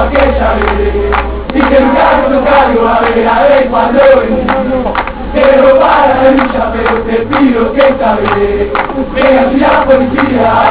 aquella vez. Y que nunca hizo cargo, a ver cuando venís. Quiero para la lucha, pero te pido que esta vez venga si la policía